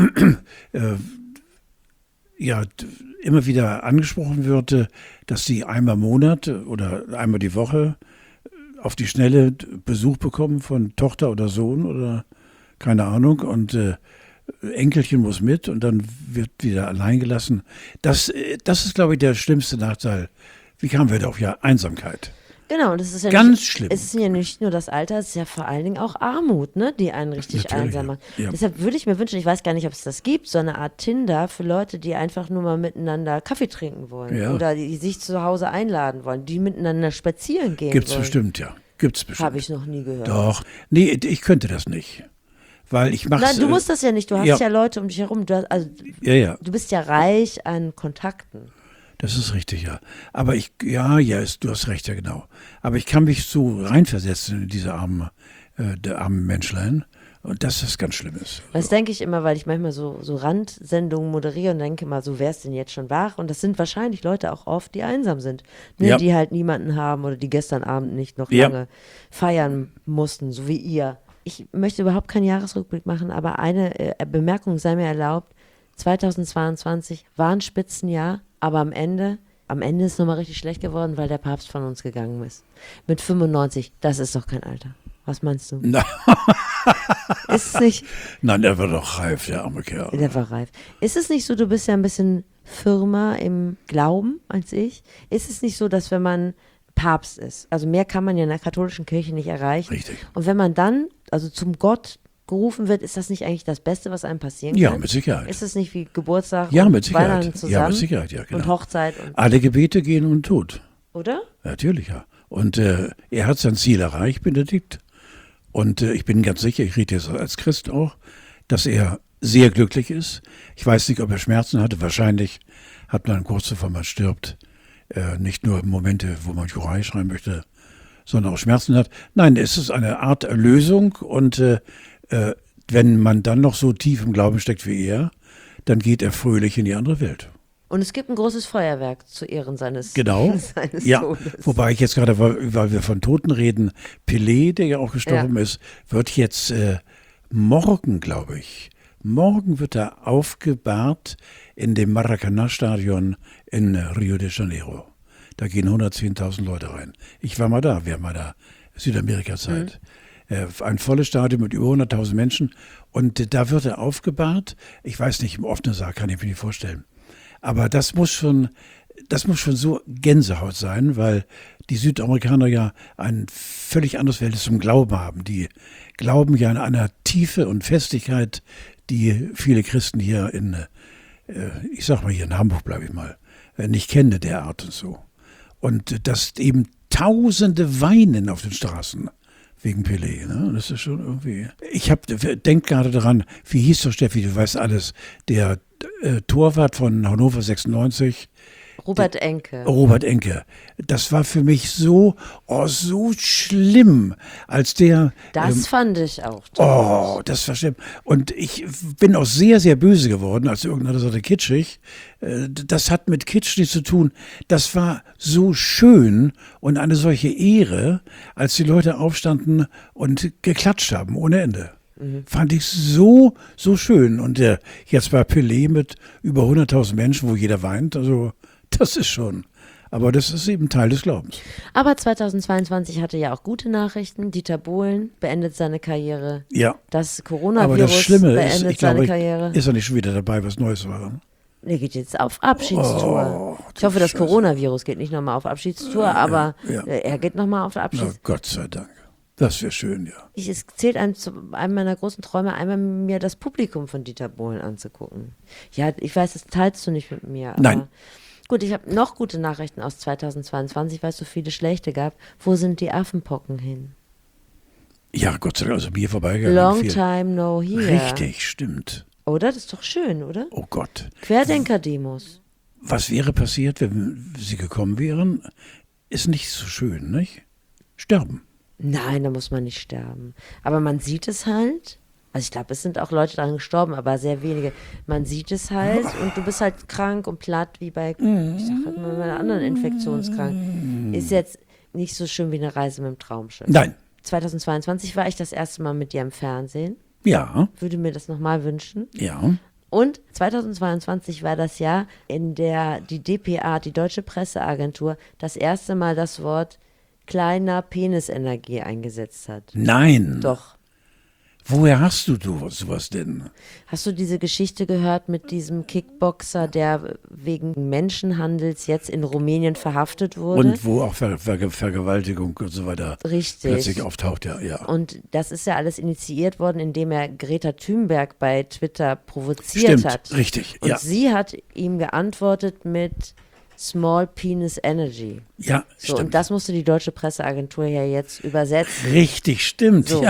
immer wieder angesprochen wird, dass sie einmal im Monat oder einmal die Woche auf die Schnelle Besuch bekommen von Tochter oder Sohn oder keine Ahnung und Enkelchen muss mit und dann wird wieder allein gelassen. Das ist, glaube ich, der schlimmste Nachteil. Wie kamen wir darauf? Ja, Einsamkeit. Genau, und es ist ja Ganz schlimm. Es ist ja nicht nur das Alter, es ist ja vor allen Dingen auch Armut, ne, die einen richtig Natürlich, einsam macht. ja. Deshalb würde ich mir wünschen, ich weiß gar nicht, ob es das gibt, so eine Art Tinder für Leute, die einfach nur mal miteinander Kaffee trinken wollen Ja. oder die sich zu Hause einladen wollen, die miteinander spazieren gehen Gibt's wollen. bestimmt, ja. Gibt's bestimmt. Habe ich noch nie gehört. Doch. Nee, ich könnte das nicht. Weil ich mach's. Nein, du musst das ja nicht, du hast ja. ja Leute um dich herum, Ja. du bist ja reich an Kontakten. Das ist richtig, ja. Aber du hast recht, ja genau. Aber ich kann mich so reinversetzen in diese armen Menschlein. Und dass das ganz schlimm ist. Das denke ich immer, weil ich manchmal so Randsendungen moderiere und denke mal, so wer ist denn jetzt schon wach? Und das sind wahrscheinlich Leute auch oft, die einsam sind. Ne? Ja. Die halt niemanden haben oder die gestern Abend nicht noch Ja. lange feiern mussten, so wie ihr. Ich möchte überhaupt keinen Jahresrückblick machen, aber eine Bemerkung sei mir erlaubt. 2022 war ein Spitzenjahr, aber am Ende ist es nochmal richtig schlecht geworden, weil der Papst von uns gegangen ist. Mit 95, das ist doch kein Alter. Was meinst du? Na, Ist es nicht? nein, der war doch reif, der arme Kerl. Der war reif. Ist es nicht so, du bist ja ein bisschen firmer im Glauben als ich? Ist es nicht so, dass wenn man Papst ist, also mehr kann man ja in der katholischen Kirche nicht erreichen. Richtig. Und wenn man dann, also zum Gott gerufen wird, ist das nicht eigentlich das Beste, was einem passieren kann? Ja, mit Sicherheit. Ist es nicht wie Geburtstag Ja, und mit Sicherheit. Weihnachten zusammen? Ja, mit Sicherheit, ja, genau. Und Hochzeit und, Alle Gebete gehen um den Tod. oder? Natürlich, ja. Und er hat sein Ziel erreicht, Benedikt. Und ich bin ganz sicher, ich rede jetzt als Christ auch, dass er sehr glücklich ist. Ich weiß nicht, ob er Schmerzen hatte. Wahrscheinlich hat man kurz bevor man stirbt, nicht nur Momente, wo man Jurei schreiben möchte, sondern auch Schmerzen hat. Nein, es ist eine Art Erlösung. Und wenn man dann noch so tief im Glauben steckt wie er, dann geht er fröhlich in die andere Welt. Und es gibt ein großes Feuerwerk zu Ehren seines, Genau. seines Ja, Todes. wobei ich jetzt gerade, weil wir von Toten reden, Pelé, der ja auch gestorben ist, wird jetzt morgen, glaube ich, morgen wird er aufgebahrt in dem Maracanã-Stadion in Rio de Janeiro. Da gehen 110.000 Leute rein. Ich war mal da, während meiner Südamerika-Zeit. Ein volles Stadion mit über 100.000 Menschen. Und da wird er aufgebahrt. Ich weiß nicht, im offenen Saal kann ich mir nicht vorstellen. Aber das muss schon so Gänsehaut sein, weil die Südamerikaner ja ein völlig anderes Verhältnis zum Glauben haben. Die glauben ja an einer Tiefe und Festigkeit, die viele Christen hier ich sag mal hier in Hamburg bleibe ich mal, nicht kennen derart und so. Und dass eben Tausende weinen auf den Straßen wegen Pelé. Ne? Das ist schon irgendwie. Ich denk gerade daran, wie hieß doch Steffi, du weißt alles, der Torwart von Hannover 96. Robert Enke. Robert Enke. Das war für mich so schlimm, als der. Das fand ich auch. Das war schlimm. Und ich bin auch sehr, sehr böse geworden, als irgendeiner sagte, kitschig. Das hat mit Kitsch nichts zu tun. Das war so schön und eine solche Ehre, als die Leute aufstanden und geklatscht haben, ohne Ende. Fand ich so schön. Und jetzt bei Pelé mit über 100.000 Menschen, wo jeder weint, also das ist schon. Aber das ist eben Teil des Glaubens. Aber 2022 hatte ja auch gute Nachrichten. Dieter Bohlen beendet seine Karriere. Ja. Das Aber Coronavirus das Schlimme ist, beendet ich glaube, seine Karriere. ist er nicht schon wieder dabei, was Neues zu machen? Er geht jetzt auf Abschiedstour. Ich hoffe, das Scheiße. Coronavirus geht nicht nochmal auf Abschiedstour, aber ja. er geht nochmal auf Na, Abschiedstour. Gott sei Dank. Das wäre schön, ja. Es zählt zu einem meiner großen Träume, einmal mir das Publikum von Dieter Bohlen anzugucken. Ja, ich weiß, das teilst du nicht mit mir. Aber Nein. Gut, ich habe noch gute Nachrichten aus 2022, weil es so viele schlechte gab. Wo sind die Affenpocken hin? Ja, Gott sei Dank, also mir vorbeigegangen. Long viel. time no here. Richtig, stimmt. Oder? Das ist doch schön, oder? Oh Gott. Querdenker-Demos. Was wäre passiert, wenn sie gekommen wären? Ist nicht so schön, nicht? Sterben. Nein, da muss man nicht sterben. Aber man sieht es halt. Also ich glaube, es sind auch Leute daran gestorben, aber sehr wenige. Man sieht es halt und du bist halt krank und platt, wie bei, ich sag halt mal, bei einer anderen Infektionskrank. Ist jetzt nicht so schön wie eine Reise mit dem Traumschiff. Nein. 2022 war ich das erste Mal mit dir im Fernsehen. Ja, Würde mir das nochmal wünschen. ja. Und 2022 war das Jahr, in der die dpa, die Deutsche Presseagentur, das erste Mal das Wort kleiner Penisenergie eingesetzt hat. Nein. Doch. Woher hast du sowas denn? Hast du diese Geschichte gehört mit diesem Kickboxer, der wegen Menschenhandels jetzt in Rumänien verhaftet wurde? Und wo auch Vergewaltigung und so weiter Richtig. plötzlich auftaucht, ja. Und das ist ja alles initiiert worden, indem er Greta Thunberg bei Twitter provoziert Stimmt, hat. richtig, Und ja. sie hat ihm geantwortet mit Small Penis Energy. Ja, So, stimmt. und das musste die deutsche Presseagentur ja jetzt übersetzen. Richtig, stimmt, So. ja.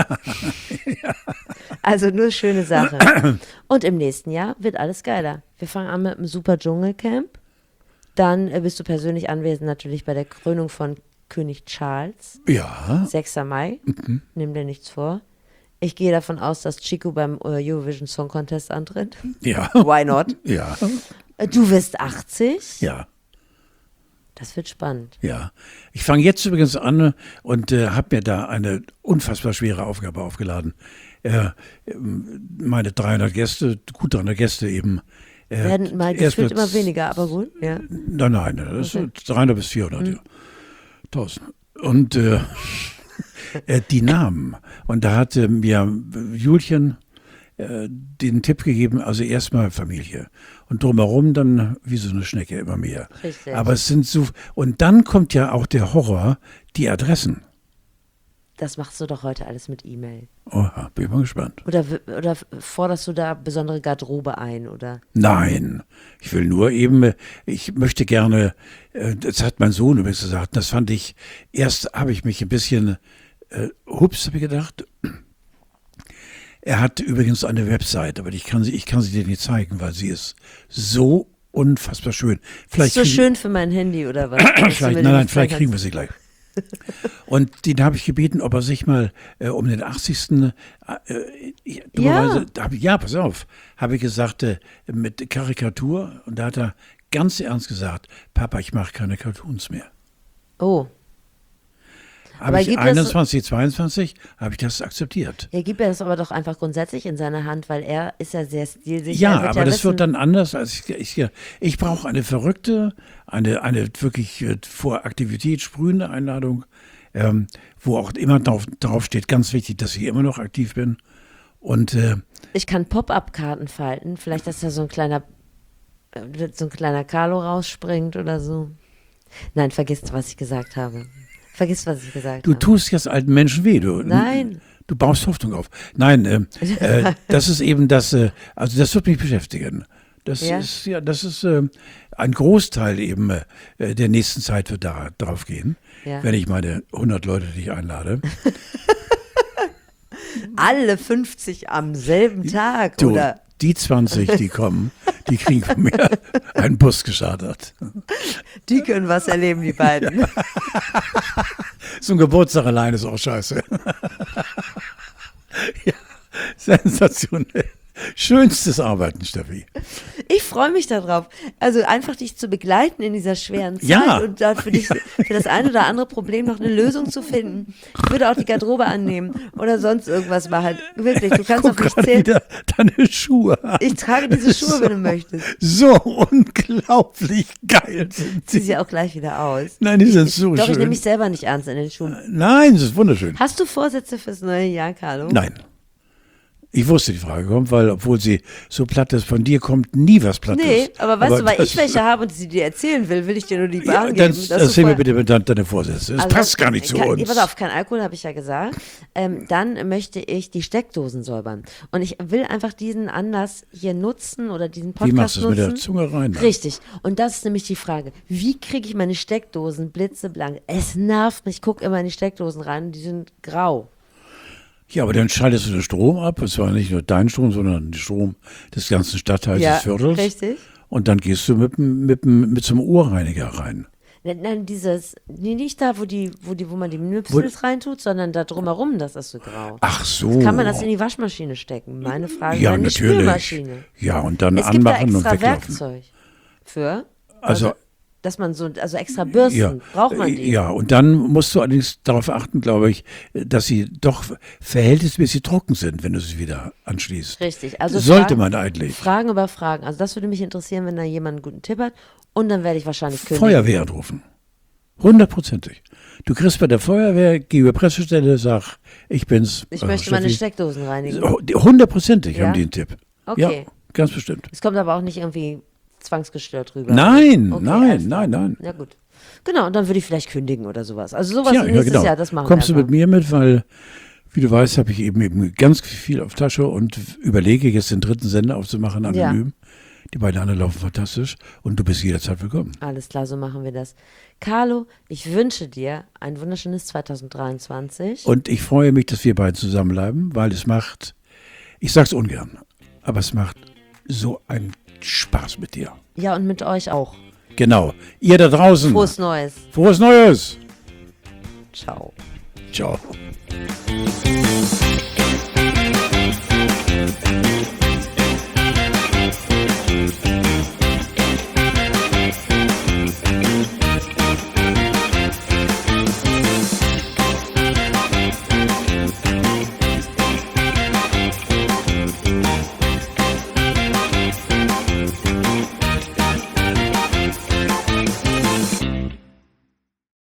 Also nur schöne Sache. Und im nächsten Jahr wird alles geiler. Wir fangen an mit einem super Dschungelcamp. Dann bist du persönlich anwesend natürlich bei der Krönung von König Charles. Ja, 6. Mai. Nimm dir nichts vor. Ich gehe davon aus, dass Chico beim Eurovision Song Contest antritt. ja, Why not? ja, Du wirst 80. ja. Das wird spannend. Ja, ich fange jetzt übrigens an und habe mir da eine unfassbar schwere Aufgabe aufgeladen. Meine 300 Gäste, gut 300 Gäste eben. Werden mal erst gefühlt mit- immer weniger, aber gut. Ja. Nein, das sind 300 bis 400, ja. 1000. Und die Namen. Und da hatte mir Julchen den Tipp gegeben, also erstmal Familie. Und drumherum dann wie so eine Schnecke immer mehr. Richtig. Aber es sind so, und dann kommt ja auch der Horror, die Adressen. Das machst du doch heute alles mit E-Mail. Oha, bin ich mal gespannt. Oder forderst du da besondere Garderobe ein, oder? Nein, ich will nur eben, ich möchte gerne, das hat mein Sohn übrigens gesagt, das fand ich, erst habe ich mich ein bisschen, hups, habe ich gedacht. Er hat übrigens eine Website, aber ich kann sie dir nicht zeigen, weil sie ist so unfassbar schön. Ist so kriegen- schön für mein Handy, oder was? Dass du mir Vielleicht, den nein, nicht vielleicht zeigen kriegen wir sie gleich. Und den habe ich gebeten, ob er sich mal um den 80. Dummerweise, pass auf, habe ich gesagt, mit Karikatur. Und da hat er ganz ernst gesagt, Papa, ich mache keine Cartoons mehr. kannst. Oh, Habe Aber ich gibt es- 21, 22, habe ich das akzeptiert. ja, gib er das aber doch einfach grundsätzlich in seine Hand, weil er ist ja sehr stilsicher. Ja, Er wird aber das wissen, wird dann anders, als ich brauche eine verrückte, eine wirklich vor Aktivität sprühende Einladung, wo auch immer drauf steht, ganz wichtig, dass ich immer noch aktiv bin. Und Ich kann Pop-Up-Karten falten, vielleicht, dass da so ein kleiner Carlo rausspringt oder so. Nein, vergiss, was ich gesagt habe. Vergiss, was ich gesagt du habe. tust jetzt alten Menschen weh. Nein. Du baust Hoffnung auf. Nein, das ist eben das, also das wird mich beschäftigen. Das Ja? ist ein Großteil eben der nächsten Zeit wird da drauf gehen, Ja. wenn ich meine 100 Leute, die ich einlade. Alle 50 am selben Tag, Du, oder? die 20, die kommen, die kriegen von mir einen Bus geschadert. Die können was erleben, die beiden. So ein Geburtstag allein ist auch scheiße. Ja, sensationell. Schönstes Arbeiten, Steffi. Ich freue mich darauf. Also einfach dich zu begleiten in dieser schweren Zeit Ja. und da für das eine oder andere Problem noch eine Lösung zu finden. Ich würde auch die Garderobe annehmen oder sonst irgendwas machen. Wirklich, du kannst auf mich Gerade zählen. wieder deine Schuhe an. Ich trage diese Schuhe, wenn du möchtest. So unglaublich geil sind Zieh sie. sie auch gleich wieder aus. Nein, die sind so Doch, ich schön. nehme mich selber nicht ernst in den Schuhen. Nein, das ist wunderschön. Hast du Vorsätze fürs neue Jahr, Carlo? Nein. Ich wusste, die Frage kommt, weil, obwohl sie so platt ist, von dir kommt nie was Plattes. Nee, aber weißt du, weil das- ich welche habe und sie dir erzählen will, will ich dir nur die Ja, Bahn dann geben. dass du erzähl mir vorher- bitte deine Vorsätze. Das Also passt gar nicht zu uns. Pass auf, kein Alkohol, habe ich ja gesagt. Dann möchte ich die Steckdosen säubern. Und ich will einfach diesen Anlass hier nutzen oder diesen Podcast Wie machst du es nutzen. mit der Zunge rein? dann? Richtig. Und das ist nämlich die Frage. Wie kriege ich meine Steckdosen blitzeblank? Es nervt mich. Ich gucke immer in die Steckdosen rein und die sind grau. Ja, aber dann schaltest du den Strom ab. Und zwar nicht nur deinen Strom, sondern den Strom des ganzen Stadtteils des Viertels. richtig. Und dann gehst du mit so einem Ohrreiniger rein. Nein, nicht da, wo man die Nüpsels reintut, sondern da drumherum, das ist so grau. Ach so. Kann man das in die Waschmaschine stecken? Meine Frage Ja, wäre eine natürlich. Spülmaschine. Ja, und dann Es gibt da anmachen und extra weglaufen. Werkzeug für. Also, Dass man also extra Bürsten, ja, braucht man die? Ja, und dann musst du allerdings darauf achten, glaube ich, dass sie doch verhältnismäßig trocken sind, wenn du sie wieder anschließt. Richtig. Also Sollte man eigentlich. Fragen über Fragen. Also das würde mich interessieren, wenn da jemand einen guten Tipp hat. Und dann werde ich wahrscheinlich kündigen. Feuerwehr anrufen. 100%ig. Du kriegst bei der Feuerwehr, geh über Pressestelle, sag, ich bin's. Ich möchte meine Steckdosen reinigen. 100%ig haben die einen Tipp. Okay. Ja, ganz bestimmt. Es kommt aber auch nicht irgendwie zwangsgestört rüber. Nein, Okay, nein. Ja gut. Genau, und dann würde ich vielleicht kündigen oder sowas. Also sowas Ja, nächstes genau. Jahr, das machen Kommst wir du mit mir mit, weil, wie du weißt, habe ich eben ganz viel auf Tasche und überlege jetzt den 3. Sender aufzumachen, anonym. Die beiden anderen laufen fantastisch und du bist jederzeit willkommen. Alles klar, so machen wir das. Carlo, ich wünsche dir ein wunderschönes 2023. Und ich freue mich, dass wir beiden zusammenbleiben, weil es macht, ich sag's ungern, aber es macht so einen Spaß mit dir. Ja, und mit euch auch. Genau. Ihr da draußen. Frohes Neues. Frohes Neues. Ciao. Ciao.